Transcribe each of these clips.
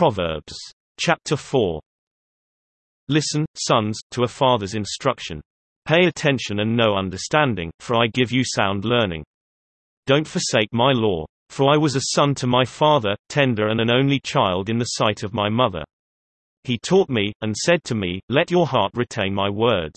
Proverbs. Chapter 4. Listen, sons, to a father's instruction. Pay attention and know understanding, for I give you sound learning. Don't forsake my law, for I was a son to my father, tender and an only child in the sight of my mother. He taught me, and said to me, let your heart retain my words.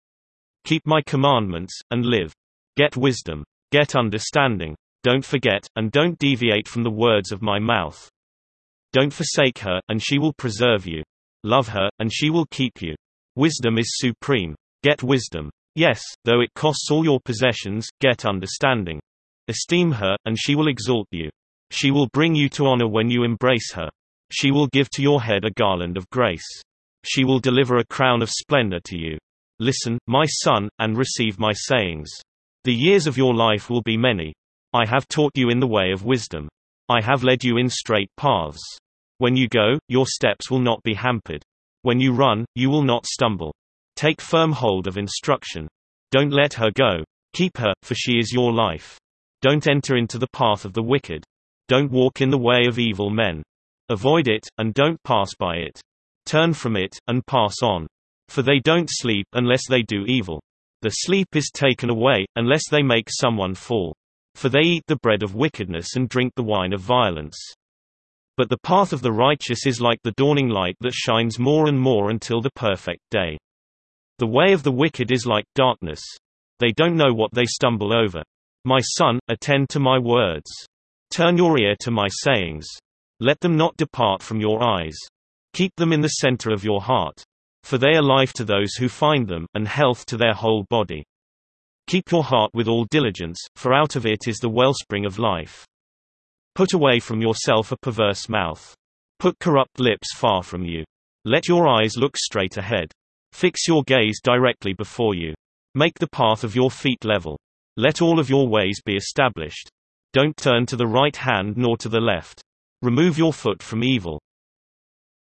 Keep my commandments, and live. Get wisdom. Get understanding. Don't forget, and don't deviate from the words of my mouth. Don't forsake her, and she will preserve you. Love her, and she will keep you. Wisdom is supreme. Get wisdom. Yes, though it costs all your possessions, get understanding. Esteem her, and she will exalt you. She will bring you to honor when you embrace her. She will give to your head a garland of grace. She will deliver a crown of splendor to you. Listen, my son, and receive my sayings. The years of your life will be many. I have taught you in the way of wisdom. I have led you in straight paths. When you go, your steps will not be hampered. When you run, you will not stumble. Take firm hold of instruction. Don't let her go. Keep her, for she is your life. Don't enter into the path of the wicked. Don't walk in the way of evil men. Avoid it, and don't pass by it. Turn from it, and pass on. For they don't sleep unless they do evil. The sleep is taken away, unless they make someone fall. For they eat the bread of wickedness and drink the wine of violence. But the path of the righteous is like the dawning light that shines more and more until the perfect day. The way of the wicked is like darkness. They don't know what they stumble over. My son, attend to my words. Turn your ear to my sayings. Let them not depart from your eyes. Keep them in the center of your heart. For they are life to those who find them, and health to their whole body. Keep your heart with all diligence, for out of it is the wellspring of life. Put away from yourself a perverse mouth. Put corrupt lips far from you. Let your eyes look straight ahead. Fix your gaze directly before you. Make the path of your feet level. Let all of your ways be established. Don't turn to the right hand nor to the left. Remove your foot from evil.